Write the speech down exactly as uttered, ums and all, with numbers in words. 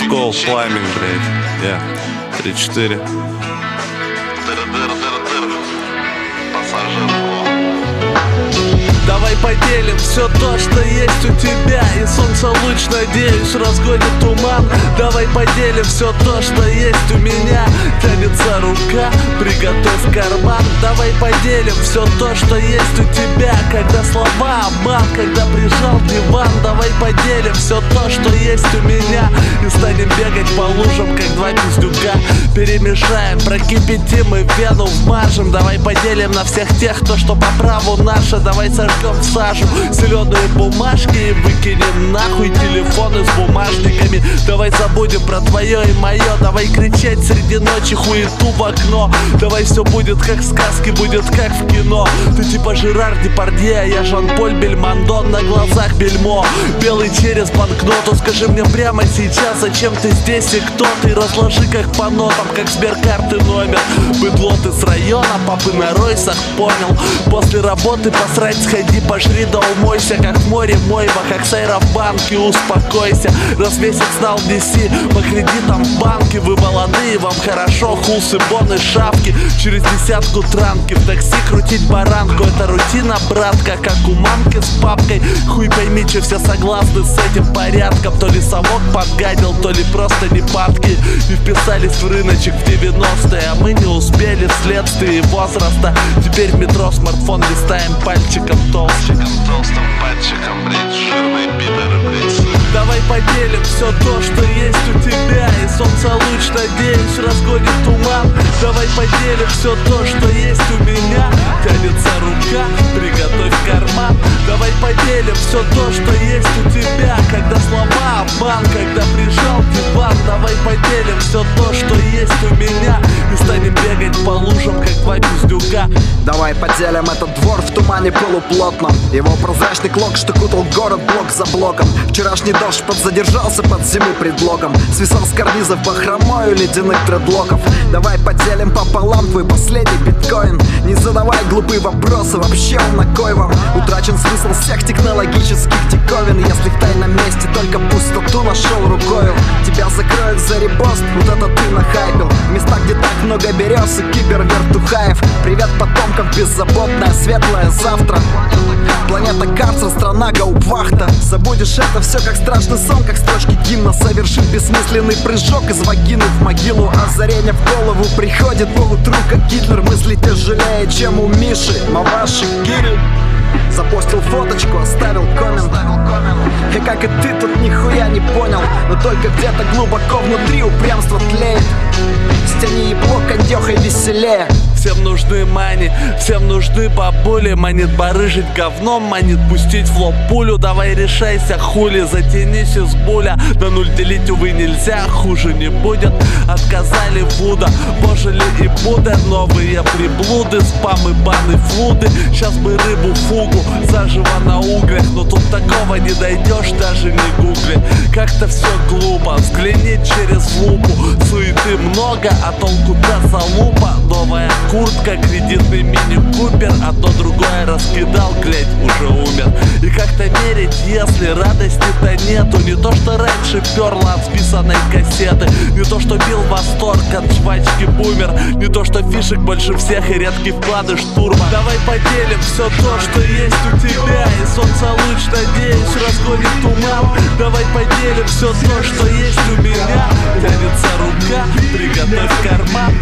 Cold Climbing, блядь. Я. три-четыре. Давай поделим все то, что есть у тебя, и солнце луч, надеюсь, разгонит туман. Давай поделим все то, что есть у меня. Тянется рука, приготовь карман. Давай поделим все то, что есть у тебя, когда слова обман, когда прижал диван. Давай поделим все то, что есть у меня, и станем бегать по лужам, как два пиздюка. Перемешаем, прокипятим и вену вмажем. Давай поделим на всех тех, то, что по праву наше. Давай сожгем в сажу зеленые бумажки и выкинем нахуй телефоны с бумажниками. Давай забудем про твое и мое. Давай кричать среди ночи хуету в окно. Давай все будет как в сказке, будет как в кино. Ты типа Жерар Депардье, а я Жан-Поль Бельмондо. На глазах бельмо, белый через банкноту. Скажи мне прямо сейчас, зачем ты здесь и кто ты? Разложи как по нотам, как сберкарты номер. Быдло ты с района, папы на ройсах, понял? После работы посрать сходи, пожри да умойся, как в море мойва, как сайра в банке, успокойся. Раз месяц дал неси по кредитам в банке. Вы молодые, вам хорошо, хусы, боны, шапки. Через десятку транки в такси крутить баранку. Это рутина, братка, как у мамки с папкой. Хуй пойми, че все согласны с этим порядком. То ли совок подгадил, то ли просто не падки. И вписались в рыночек в девяностые, а мы не успели вследствие возраста. Теперь в метро смартфон листаем пальчиком толстым, толстым пальчиком, блять, жирные пидоры, блять. Давай поделим все то, что есть у тебя, и солнце луч, надеюсь, разгонит туман. Давай поделим все то, что есть у меня. Тянется рука, приготовь карман. Давай поделим все то, что есть у тебя, когда слова обман, когда прижал диван. Давай поделим все то, что есть у меня, и станем бегать по лужам, как два пиздюка. Давай поделим этот двор в тумане полуплотном. Его прозрачный клок, что кутал город блок за блоком. Вчерашний дождь подзадержался под зимы предлогом. Свисал с карнизов бахромою ледяных тредлоков. Давай поделим пополам твой последний биткоин. Не задавай глупые вопросы, вообще он на кой вам? Утрачен смысл всех технологических диковин. Если в тайном месте только пустоту нашел рукою, тебя закроют за репост, вот это ты нахайпил. В местах, где так много берез и кибервертухаев. Привет потомкам, беззаботное светлое завтра. Планета карцер, страна гаупвахта. Забудешь это все как страшный сон, как строчки гимна. Совершив бессмысленный прыжок из вагины в могилу. Озарение в голову приходит поутру, как Гитлер. Мысли тяжелее, чем у Миши Маваши Кири. Запостил фоточку, оставил коммент. И как и ты тут нихуя не понял, но только где-то глубоко внутри упрямство тлеет. Стяни ебло, кондёхой веселее. Всем нужны мани, всем нужны бабули. Манит барыжить говном, манит пустить в лоб пулю. Давай решайся, хули, затянись из буля. На нуль делить, увы, нельзя, хуже не будет. Отказали Вуда, пожили и Будда. Новые приблуды, спамы, баны, флуды. Сейчас бы рыбу фугу, заживо на углях. Но тут такого не дойдешь, даже не гугли. Как-то все глупо, взгляни через лупу. Суеты много, а толку до залупа. Новая куртка, кредитный мини-купер, а то другое раскидал, глядь, уже умер. И как-то мерить, если радости-то нету. Не то, что раньше перла от списанной кассеты, не то, что бил восторг от жвачки бумер, не то, что фишек больше всех и редкий вклады штурма. Давай поделим все то, что есть у тебя, и солнце луч, надеюсь, разгонит туман. Давай поделим все то, что есть у меня. Тянется рука, приготовь карман.